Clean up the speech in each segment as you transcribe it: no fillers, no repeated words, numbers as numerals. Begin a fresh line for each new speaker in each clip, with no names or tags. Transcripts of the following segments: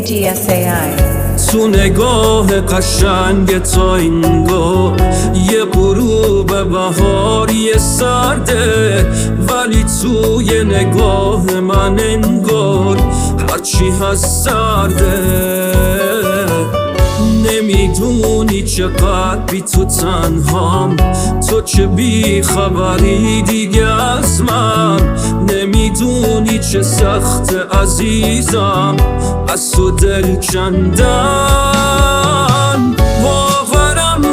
AGSAI
تو نگاه قشنگ تا اینگاه یه غروب بهاری سرده، ولی توی نگاه من انگار هرچی هست سرده. نمیدونی چقدر بی تو تنهام، تو که بی خبری دیگه از من. نمیدونی چه سخت عزیزم از تو دل کندن. باورم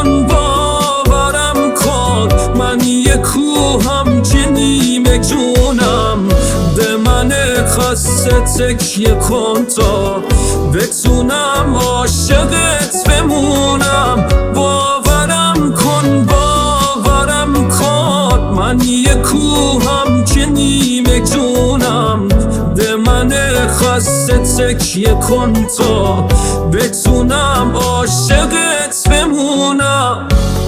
کن من یه کوهم که نیمه جونم. به من خسته تکیه کن تا بتونم عاشقت بمونم. باورم کن من یه کوهم که نیمه جونم. به من خسته تکیه کن تا بتونم عاشقت بمونم.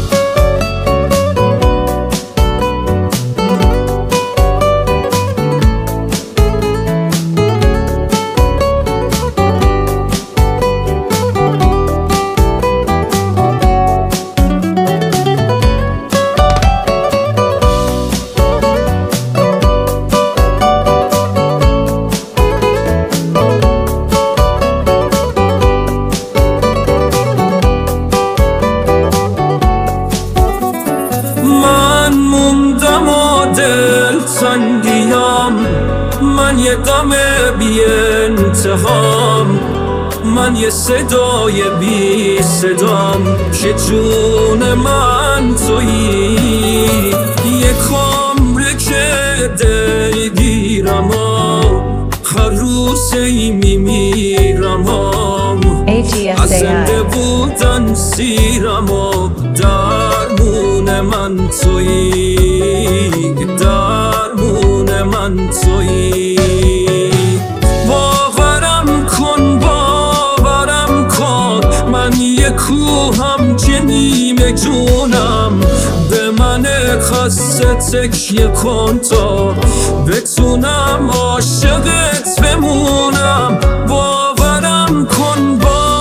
دل تنگیم، من یه غم بی انتهام، من یه صدای بی صدام که جون من تویی. یه کامره که دلگیرم هر روز میمیرم از زنده بودن سیرم درمون من تویی. درمون من تویی. باورم کن من یه کوهم که نیمه جونم. به من خسته تکیه کن تا بتونم عاشقت بمونم. باورم کن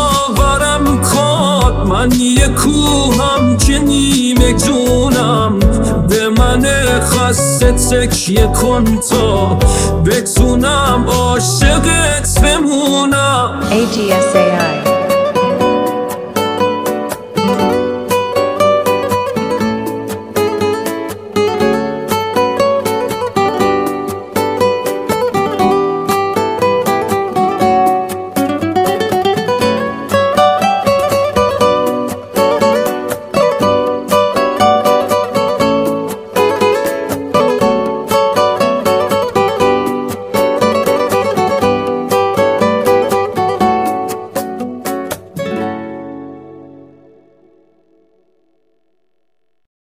من یه کوهم که نیمه جونم. به من خسته تکیه کن تا بتونم عاشقت بمونم.
AGSAI